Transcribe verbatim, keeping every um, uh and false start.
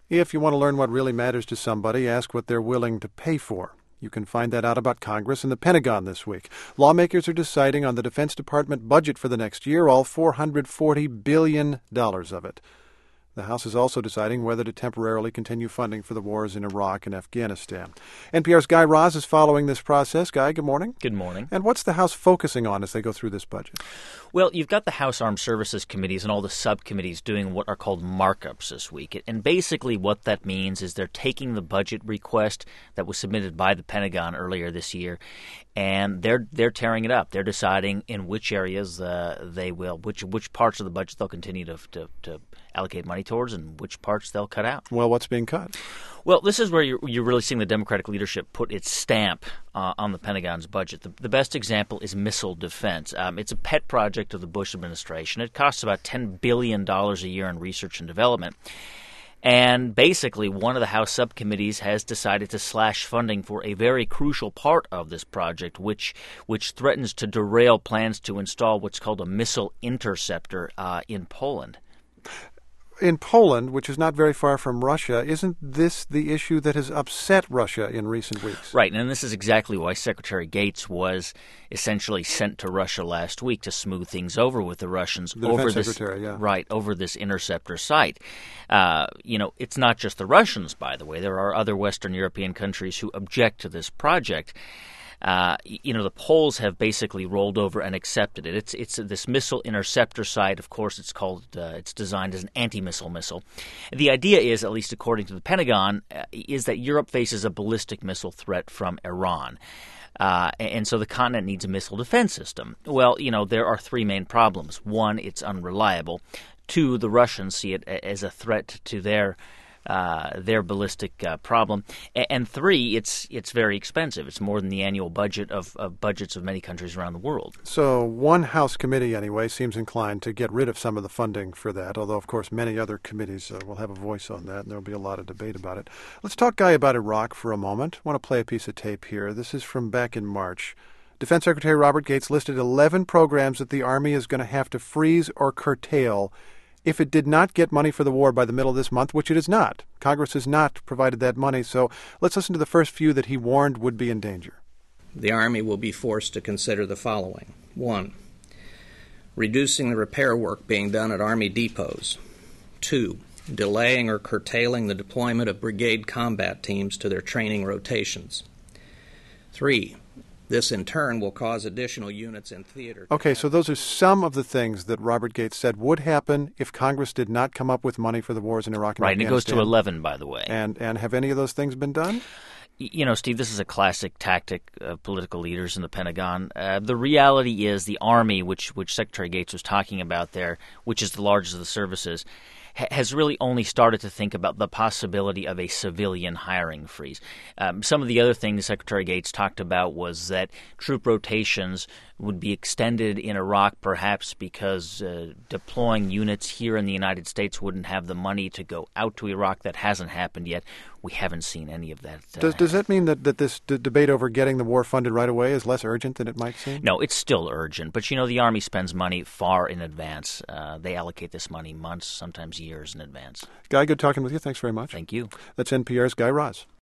If you want to learn what really matters to somebody, ask what they're willing to pay for. You can find that out about Congress and the Pentagon this week. Lawmakers are deciding on the Defense Department budget for the next year, all four hundred forty billion dollars of it. The House is also deciding whether to temporarily continue funding for the wars in Iraq and Afghanistan. N P R's Guy Raz is following this process. Guy, good morning. Good morning. And what's the House focusing on as they go through this budget? Well, you've got the House Armed Services Committees and all the subcommittees doing what are called markups this week. And basically what that means is they're taking the budget request that was submitted by the Pentagon earlier this year, and they're they're tearing it up. They're deciding in which areas uh, they will, which which parts of the budget they'll continue to, to, to allocate money towards and which parts they'll cut out. Well, what's being cut? Well, this is where you're, you're really seeing the Democratic leadership put its stamp uh, on the Pentagon's budget. The, the best example is missile defense. Um, it's a pet project of the Bush administration. It costs about ten billion dollars a year in research and development. And basically, one of the House subcommittees has decided to slash funding for a very crucial part of this project, which which threatens to derail plans to install what's called a missile interceptor uh, in Poland. In Poland, which is not very far from Russia, isn't this the issue that has upset Russia in recent weeks? Right, and this is exactly why Secretary Gates was essentially sent to Russia last week to smooth things over with the Russians the over defense this secretary, yeah. right over this interceptor site. Uh, you know, it's not just the Russians, by the way. There are other Western European countries who object to this project. Uh, you know, the Poles have basically rolled over and accepted it. It's it's this missile interceptor site. Of course, it's called uh, it's designed as an anti-missile missile. The idea is, at least according to the Pentagon, uh, is that Europe faces a ballistic missile threat from Iran. Uh, and so the continent needs a missile defense system. Well, you know, there are three main problems. One, it's unreliable. Two, the Russians see it as a threat to their Uh, their ballistic uh, problem, a- and three, it's it's very expensive. It's more than the annual budget of, of budgets of many countries around the world. So one House committee, anyway, seems inclined to get rid of some of the funding for that, although, of course, many other committees uh, will have a voice on that, and there will be a lot of debate about it. Let's talk, Guy, about Iraq for a moment. I want to play a piece of tape here. This is from back in March. Defense Secretary Robert Gates listed eleven programs that the Army is going to have to freeze or curtail if it did not get money for the war by the middle of this month, which it is not. Congress has not provided that money. So let's listen to the first few that he warned would be in danger. The Army will be forced to consider the following. One, reducing the repair work being done at Army depots. Two, delaying or curtailing the deployment of brigade combat teams to their training rotations. Three, this, in turn, will cause additional units in theater. Okay, so those are some of the things that Robert Gates said would happen if Congress did not come up with money for the wars in Iraq and right, and it goes to Afghanistan. eleven, by the way. And and have any of those things been done? You know, Steve, this is a classic tactic of political leaders in the Pentagon. Uh, the reality is the Army, which which Secretary Gates was talking about there, which is the largest of the services, has really only started to think about the possibility of a civilian hiring freeze. Um, some of the other things Secretary Gates talked about was that troop rotations would be extended in Iraq, perhaps because uh, deploying units here in the United States wouldn't have the money to go out to Iraq. That hasn't happened yet. We haven't seen any of that. Uh, Does does that mean that, that this d- debate over getting the war funded right away is less urgent than it might seem? No, it's still urgent. But, you know, the Army spends money far in advance. Uh, they allocate this money months, sometimes years in advance. Guy, good talking with you. Thanks very much. Thank you. That's N P R's Guy Raz.